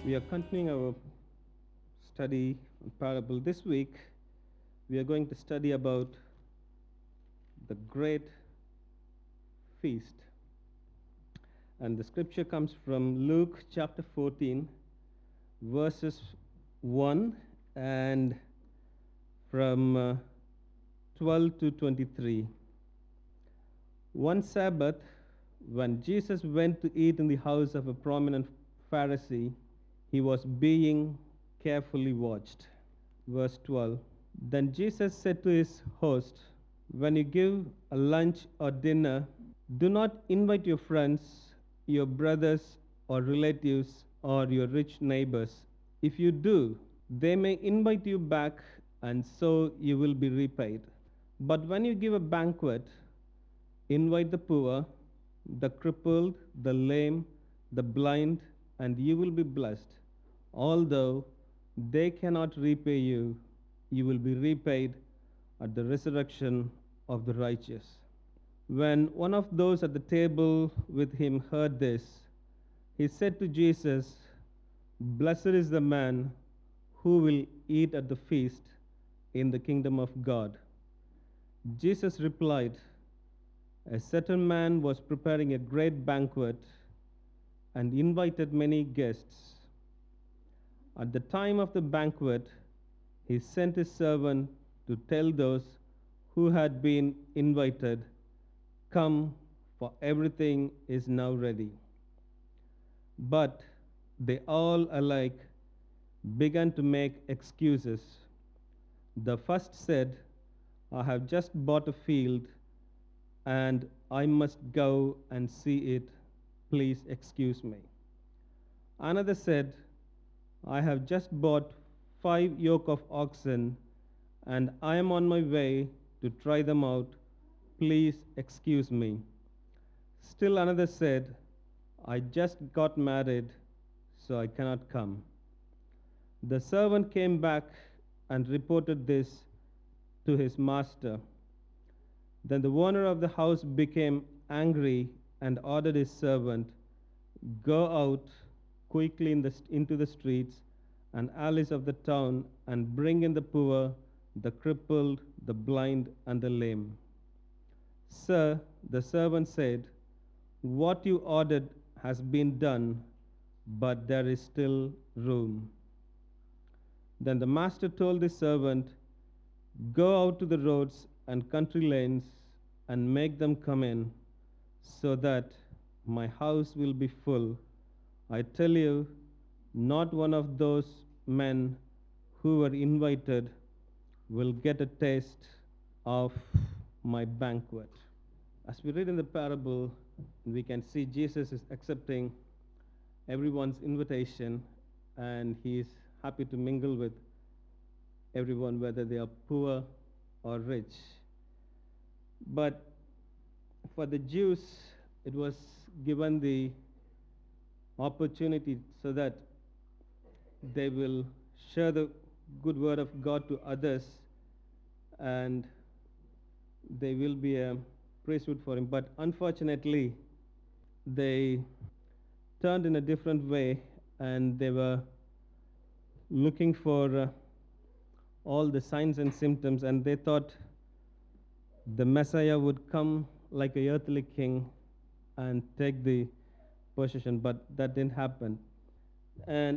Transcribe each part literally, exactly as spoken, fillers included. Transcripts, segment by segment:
We are continuing our study on parable. This week, we are going to study about the great feast. And the scripture comes from Luke chapter fourteen, verses one, and from uh, twelve to twenty-three. One Sabbath, when Jesus went to eat in the house of a prominent Pharisee, he was being carefully watched. Verse twelve. Then Jesus said to his host, when you give a lunch or dinner, do not invite your friends, your brothers or relatives, or your rich neighbors. If you do, they may invite you back, and so you will be repaid. But when you give a banquet, invite the poor, the crippled, the lame, the blind, and you will be blessed. Although they cannot repay you, you will be repaid at the resurrection of the righteous. When one of those at the table with him heard this, he said to Jesus, blessed is the man who will eat at the feast in the kingdom of God. Jesus replied, a certain man was preparing a great banquet and invited many guests. At the time of the banquet, he sent his servant to tell those who had been invited, come, for everything is now ready. But they all alike began to make excuses. The first said, I have just bought a field and I must go and see it. Please excuse me. Another said, I have just bought five yoke of oxen and I am on my way to try them out. Please excuse me. Still another said, I just got married, so I cannot come. The servant came back and reported this to his master. Then the owner of the house became angry and ordered his servant, go out quickly in the, into the streets and alleys of the town and bring in the poor, the crippled, the blind, and the lame. Sir, the servant said, what you ordered has been done, but there is still room. Then the master told the servant, go out to the roads and country lanes and make them come in, so that my house will be full. I tell you, not one of those men who were invited will get a taste of my banquet. As we read in the parable, we can see Jesus is accepting everyone's invitation and he is happy to mingle with everyone, whether they are poor or rich. But for the Jews, it was given the opportunity so that they will share the good word of God to others and they will be a priesthood for him. But unfortunately, they turned in a different way and they were looking for uh, all the signs and symptoms, and they thought the Messiah would come like a earthly king and take the possession, but that didn't happen. And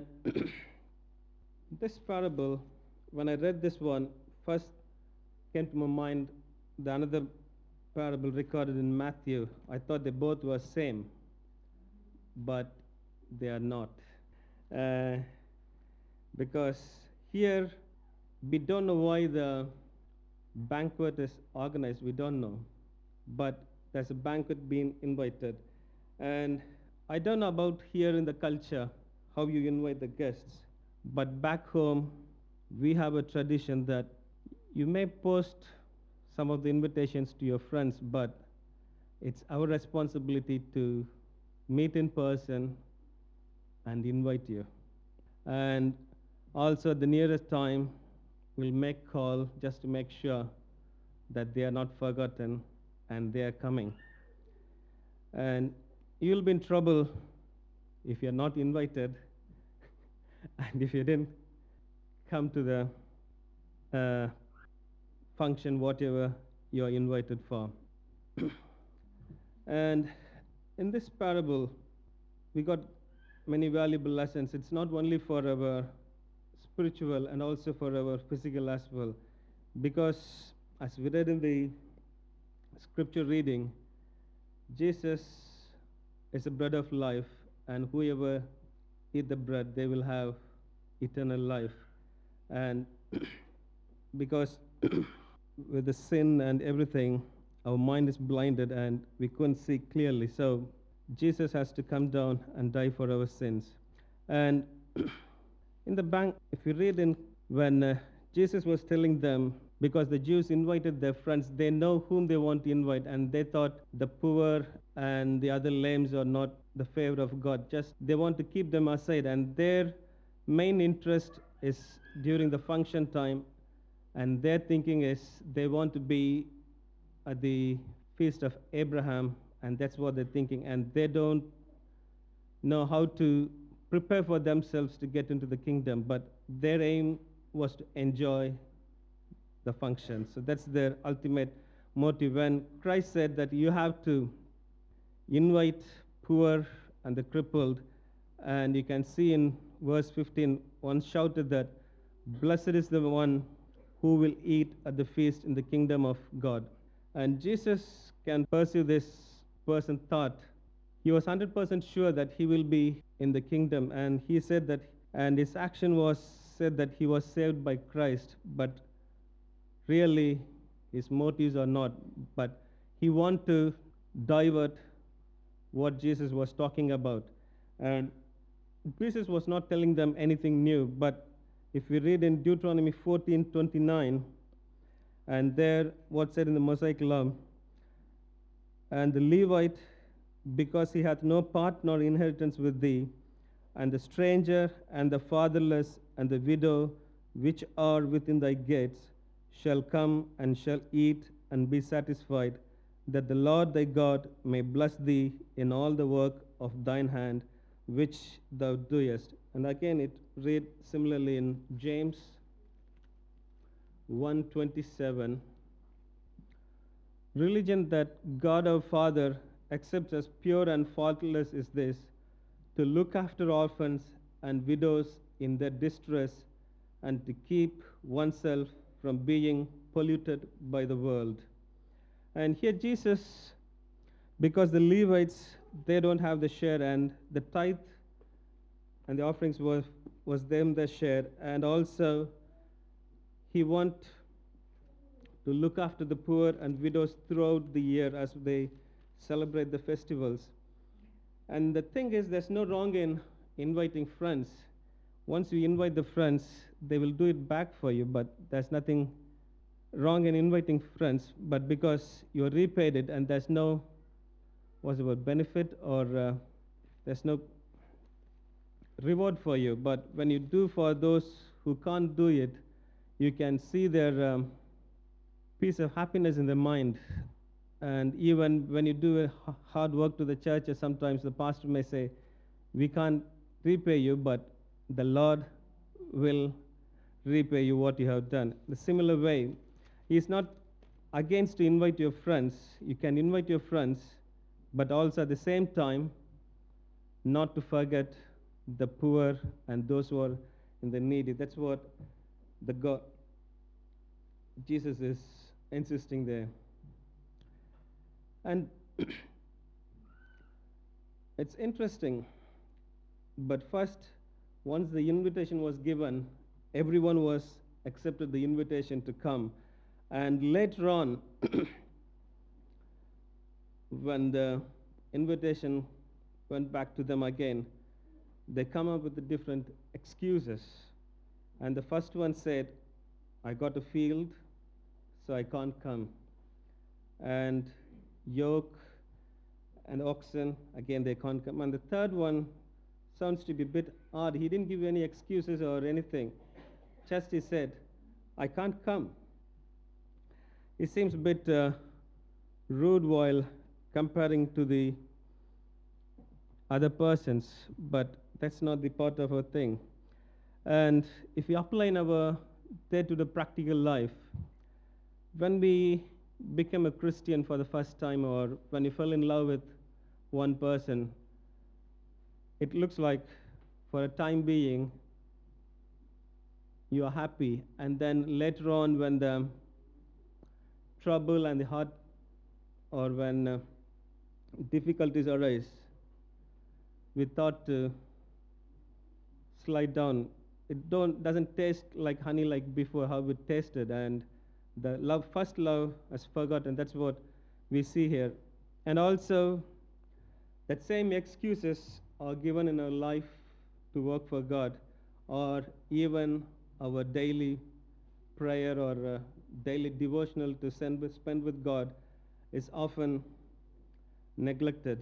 this parable, when I read this one, first came to my mind the another parable recorded in Matthew. I thought they both were same, but they are not. Uh, because here we don't know why the banquet is organized, we don't know. But there's a banquet being invited. And I don't know about here in the culture how you invite the guests, but back home we have a tradition that you may post some of the invitations to your friends, but it's our responsibility to meet in person and invite you. And also at the nearest time, we'll make call just to make sure that they are not forgotten and they are coming. And you'll be in trouble if you're not invited And if you didn't come to the uh, function, whatever you're invited for. And in this parable, we got many valuable lessons. It's not only for our spiritual and also for our physical as well. Because as we read in the scripture reading, Jesus is the bread of life, and whoever eat the bread, they will have eternal life. And because with the sin and everything, our mind is blinded and we couldn't see clearly. So Jesus has to come down and die for our sins. And in the bank, if you read in when uh, Jesus was telling them, because the Jews invited their friends, they know whom they want to invite, and they thought the poor and the other lambs are not the favor of God. Just they want to keep them aside, and their main interest is during the function time, and their thinking is they want to be at the feast of Abraham, and that's what they're thinking, and they don't know how to prepare for themselves to get into the kingdom, but their aim was to enjoy the function. So that's their ultimate motive. When Christ said that you have to invite poor and the crippled, and you can see in verse fifteen, one shouted that, "Blessed is the one who will eat at the feast in the kingdom of God." And Jesus can pursue this person thought. He was one hundred percent sure that he will be in the kingdom, and he said that, and his action was said that he was saved by Christ, but really his motives are not. But he want to divert what Jesus was talking about. And Jesus was not telling them anything new, but if we read in Deuteronomy fourteen twenty-nine, and there what said in the Mosaic law, and the Levite, because he hath no part nor inheritance with thee, and the stranger and the fatherless and the widow which are within thy gates shall come and shall eat and be satisfied, that the Lord thy God may bless thee in all the work of thine hand which thou doest. And again it read similarly in James one twenty-seven. Religion that God our Father accepts as pure and faultless is this, to look after orphans and widows in their distress, and to keep oneself from being polluted by the world. And here Jesus, because the Levites, they don't have the share, and the tithe and the offerings was, was them their share, and also he want to look after the poor and widows throughout the year as they celebrate the festivals. And the thing is, there's no wrong in inviting friends. Once you invite the friends, they will do it back for you, but there's nothing wrong in inviting friends. But because you're repaid it and there's no, what's the word, benefit, or uh, there's no reward for you. But when you do for those who can't do it, you can see their um, piece of happiness in their mind. And even when you do a hard work to the churches, sometimes the pastor may say, "We can't repay you, but the Lord will repay you what you have done." The similar way, He is not against to invite your friends. You can invite your friends, but also at the same time, not to forget the poor and those who are in the needy. That's what the God, Jesus is insisting there. And it's interesting, but first, once the invitation was given, everyone was accepted the invitation to come. And later on, when the invitation went back to them again, they come up with the different excuses. And the first one said, "I got a field, so I can't come." And yoke and oxen, again they can't come. And the third one sounds to be a bit odd. He didn't give any excuses or anything. Just he said, "I can't come." It seems a bit uh, rude while comparing to the other persons, but that's not the part of our thing. And if we apply in our day-to-day practical life, when we become a Christian for the first time, or when you fell in love with one person, it looks like for a time being you are happy, and then later on, when the trouble and the hard, or when uh, difficulties arise, we thought to slide down. It don't doesn't taste like honey like before how it tasted, and the love, first love, has forgotten. That's what we see here, and also that same excuses are given in our life to work for God, or even our daily prayer or uh, daily devotional to send with, spend with God is often neglected.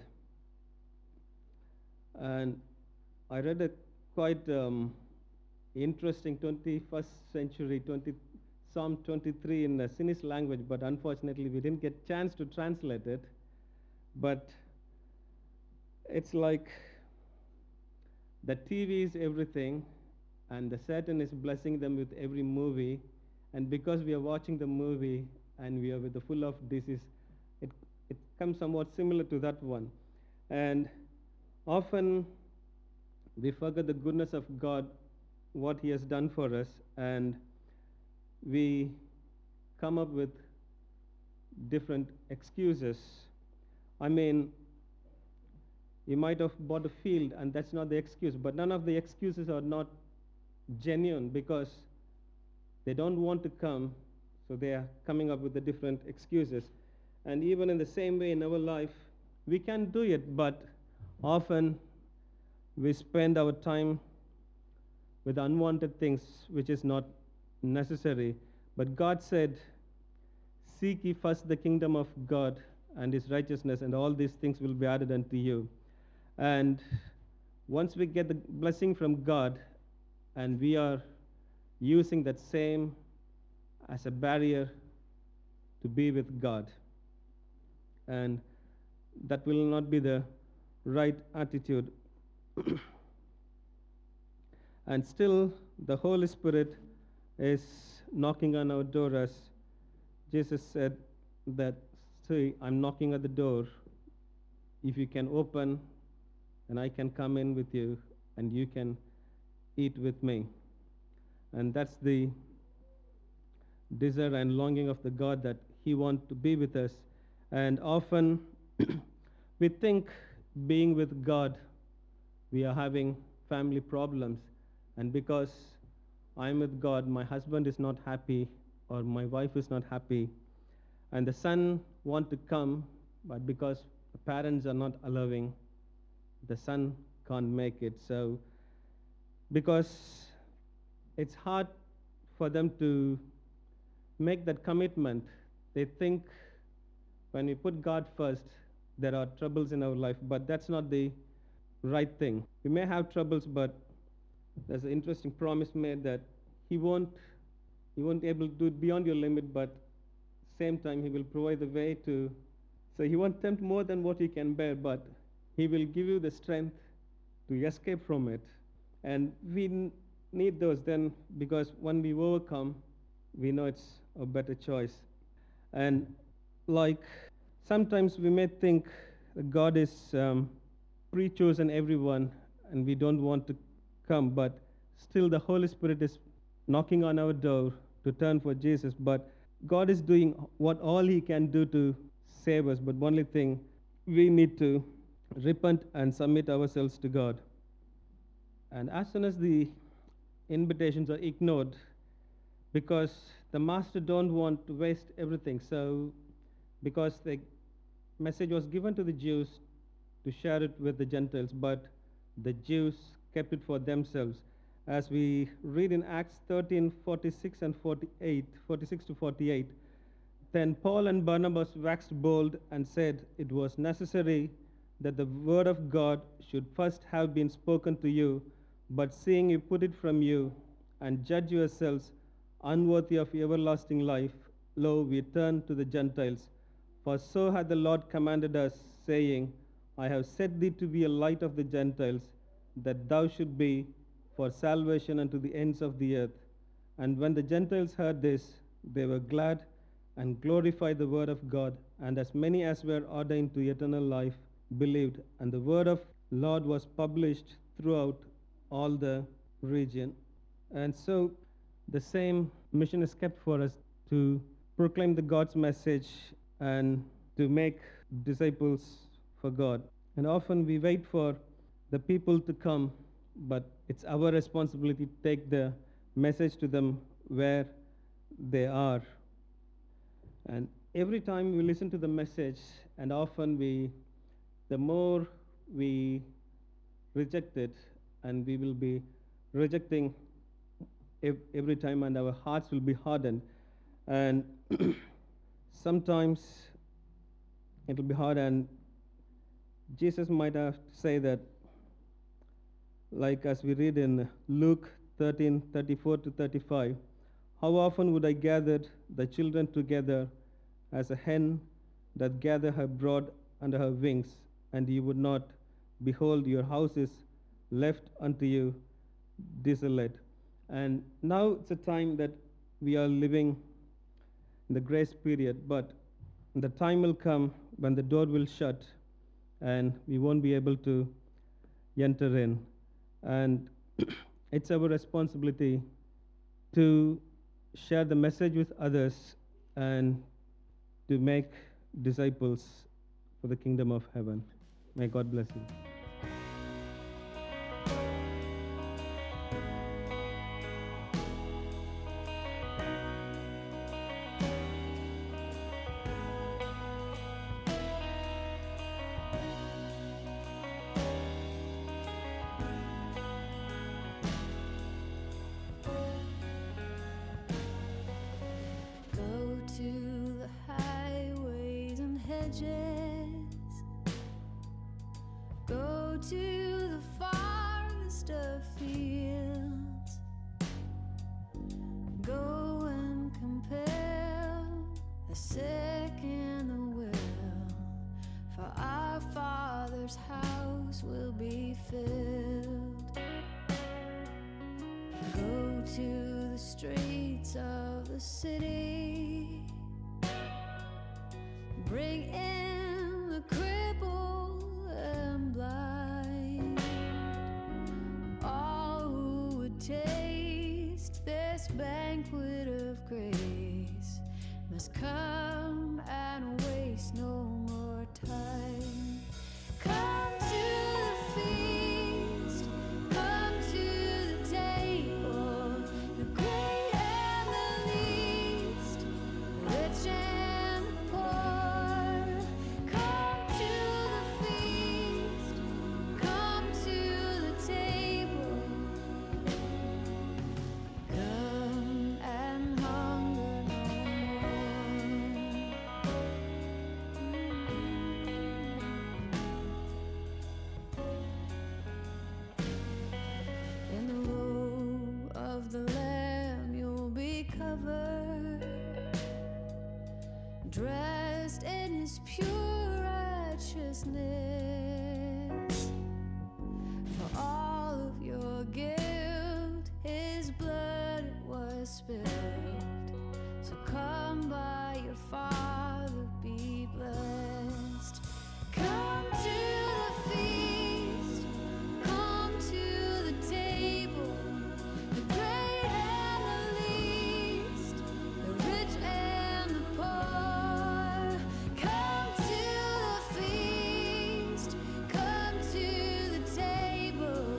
And I read a quite um, interesting twenty-first century twenty, Psalm twenty-three in a Finnish language, but unfortunately we didn't get chance to translate it. But it's like the T V is everything, and the Satan is blessing them with every movie, and because we are watching the movie and we are with the full of disease, it, it comes somewhat similar to that one. And often we forget the goodness of God, what He has done for us, and we come up with different excuses. I mean, you might have bought a field, and that's not the excuse, but none of the excuses are not genuine, because they don't want to come, so they are coming up with the different excuses. And even in the same way in our life, we can do it, but often we spend our time with unwanted things which is not necessary. But God said, seek ye first the kingdom of God and His righteousness, and all these things will be added unto you. And once we get the blessing from God, and we are using that same as a barrier to be with God, and that will not be the right attitude. And still the Holy Spirit is knocking on our door, as Jesus said that, see, I'm knocking at the door. If you can open, and I can come in with you, and you can eat with me. And that's the desire and longing of the God, that He wants to be with us. And often we think being with God, we are having family problems. And because I'm with God, my husband is not happy, or my wife is not happy. And the son wants to come, but because the parents are not allowing, the son can't make it. So because it's hard for them to make that commitment, they think when we put God first, there are troubles in our life, but that's not the right thing. We may have troubles, but there's an interesting promise made that He won't, He won't able to do it beyond your limit, but same time He will provide the way to, so He won't tempt more than what you can bear, but He will give you the strength to escape from it. And we need those then, because when we overcome, we know it's a better choice. And like sometimes we may think that God is um, pre-chosen everyone, and we don't want to come, but still the Holy Spirit is knocking on our door to turn for Jesus. But God is doing what all He can do to save us, but only thing, we need to repent and submit ourselves to God. And as soon as the invitations are ignored, because the master don't want to waste everything, so because the message was given to the Jews to share it with the Gentiles, but the Jews kept it for themselves. As we read in Acts thirteen, forty-six and forty-eight, forty-six to forty-eight, then Paul and Barnabas waxed bold and said, it was necessary that the word of God should first have been spoken to you, but seeing you put it from you, and judge yourselves unworthy of everlasting life, lo, we turn to the Gentiles. For so hath the Lord commanded us, saying, I have set thee to be a light of the Gentiles, that thou should be for salvation unto the ends of the earth. And when the Gentiles heard this, they were glad and glorified the word of God. And as many as were ordained to eternal life believed. And the word of Lord was published throughout all the region. And so the same mission is kept for us to proclaim the God's message and to make disciples for God. And often we wait for the people to come, but it's our responsibility to take the message to them where they are. And every time we listen to the message, and often we, the more we reject it, and we will be rejecting ev- every time, and our hearts will be hardened. And sometimes it will be hard, and Jesus might have to say that, like as we read in Luke thirteen thirty-four to thirty-five, how often would I gather the children together as a hen that gather her brood under her wings, and you would not. Behold, your house is left unto you desolate. And now it's a time that we are living in the grace period, but the time will come when the door will shut and we won't be able to enter in. And it's our responsibility to share the message with others and to make disciples for the kingdom of heaven. May God bless you. Go to the highways and hedges. Go to the farthest of fields. Go and compel the sick and the well, for our Father's house will be filled. Go to the streets of the city. Bring in the crippled and blind, all who would taste this banquet of grace must come and waste no more time. Come to the feast, come to the table, the great and the least, the rich and the poor. Come to the feast, come to the table, come and hunger no more. In the robe of the Lamb you'll be covered, dressed in His pure righteousness. For all of your guilt, His blood it was spilled. So come by your Father, be blessed. Come to the feast, come to the table, the great and the least, the rich and the poor. Come to the feast, come to the table.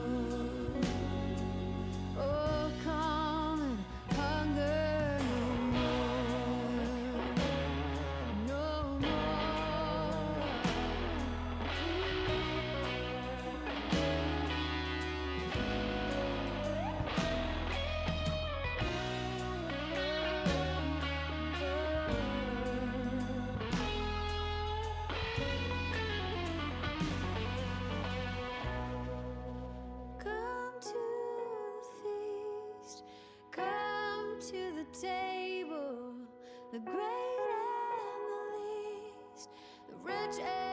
Oh, come and hunger no more, no more. Come to the feast, come to the table, the great and the least, the rich and